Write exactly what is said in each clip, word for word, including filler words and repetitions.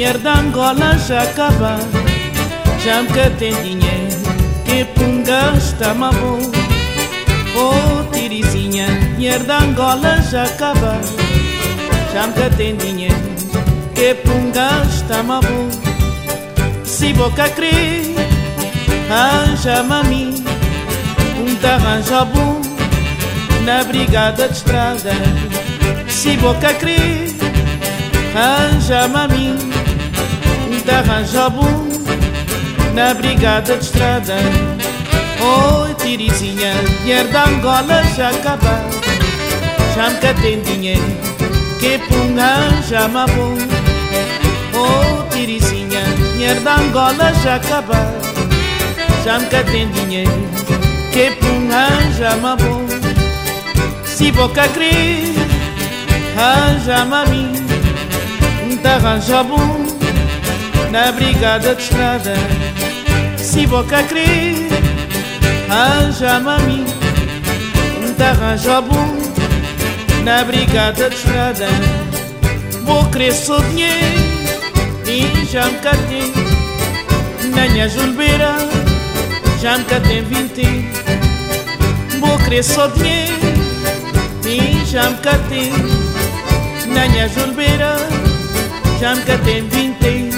dinheiro da Angola já acaba. Já me tem dinheiro que punga está má bom. Oh, Tirizinha, dinheiro da Angola já acaba. Já me tem dinheiro que punga está má bom. Se boca crer, arranja-me a mim um tarranja bom na brigada de estrada. Se boca crer, arranja-me a mim um tarranja bom na brigada de estrada. Oh, Tirizinha, dinheiro da Angola já acaba. Já me tem dinheiro que punga já me bom. Oh, Tirizinha, dinheiro da Angola já acaba. Já me tem dinheiro que punga já me bom. Se boca crer, arranja-me a mim um tarranja bom na brigada de estrada. Se boca crer, arranja-me a mim um tarranja bom na brigada de estrada. Vou querer só dinheiro e já me catei na minha julbeira, já me catei vinte. Vou querer só dinheiro e já me catei na minha julbeira, já me catei vinte.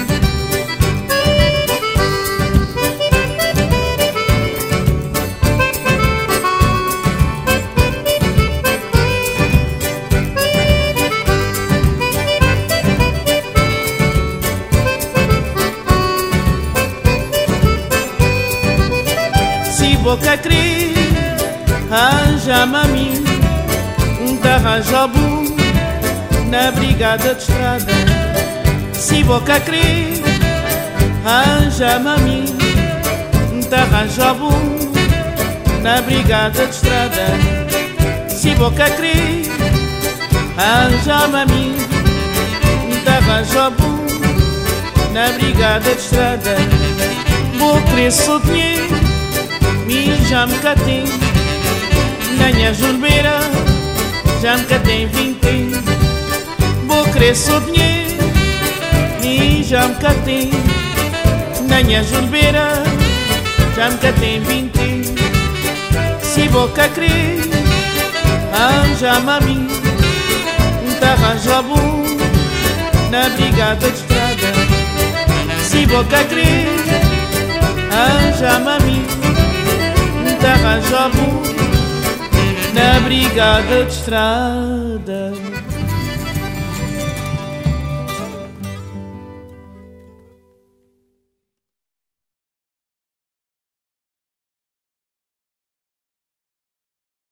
Se boca crer, arranja-me a mim um tarranja bom na brigada de estrada. Se boca crer, arranja-me a mim um tarranja bom na brigada de estrada. Se boca crer, arranja-me a mim um tarranja bom na brigada de estrada. Vou querer só dinheiro e já me catei na minha julbeira, já me catei vinte. Vou querer só dinheiro e já me catei na minha julbeira, já me catei vinte. Se boca crer, arranja-me a mim um tarranja bom na brigada de estrada. Se boca crer, arranja-me a mim um tarranja bom na brigada de estrada.